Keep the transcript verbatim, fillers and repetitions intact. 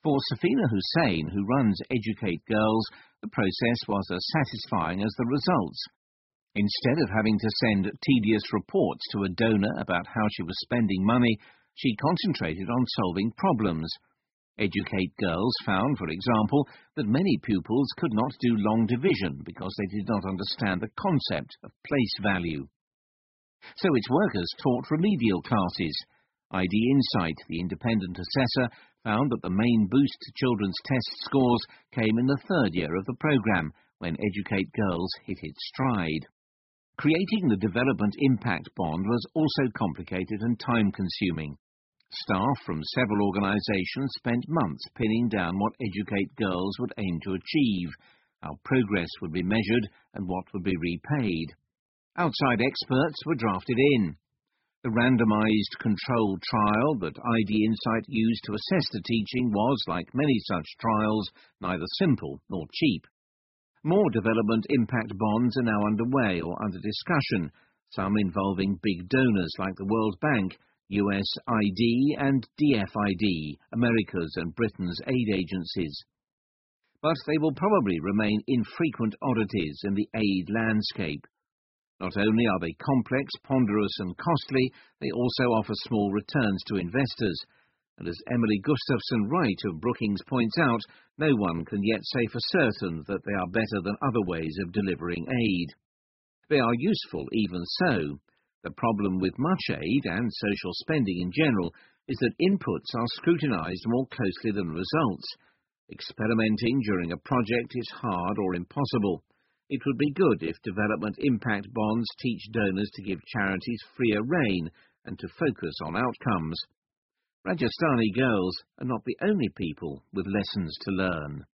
For Safina Hussain, who runs Educate Girls, the process was as satisfying as the results. Instead of having to send tedious reports to a donor about how she was spending money, she concentrated on solving problems. Educate Girls found, for example, that many pupils could not do long division because they did not understand the concept of place value. So its workers taught remedial classes. I D Insight, the independent assessor, found that the main boost to children's test scores came in the third year of the programme, when Educate Girls hit its stride. Creating the Development Impact Bond was also complicated and time-consuming. Staff from several organisations spent months pinning down what Educate Girls would aim to achieve, how progress would be measured and what would be repaid. Outside experts were drafted in. The randomised controlled trial that I D Insight used to assess the teaching was, like many such trials, neither simple nor cheap. More development impact bonds are now underway or under discussion, some involving big donors like the World Bank, U S I D and D F I D, America's and Britain's aid agencies. But they will probably remain infrequent oddities in the aid landscape. Not only are they complex, ponderous and costly, they also offer small returns to investors. And as Emily Gustafson Wright of Brookings points out, no one can yet say for certain that they are better than other ways of delivering aid. They are useful even so. The problem with much aid, and social spending in general, is that inputs are scrutinised more closely than results. Experimenting during a project is hard or impossible. It would be good if development impact bonds teach donors to give charities freer rein and to focus on outcomes. Rajasthani girls are not the only people with lessons to learn.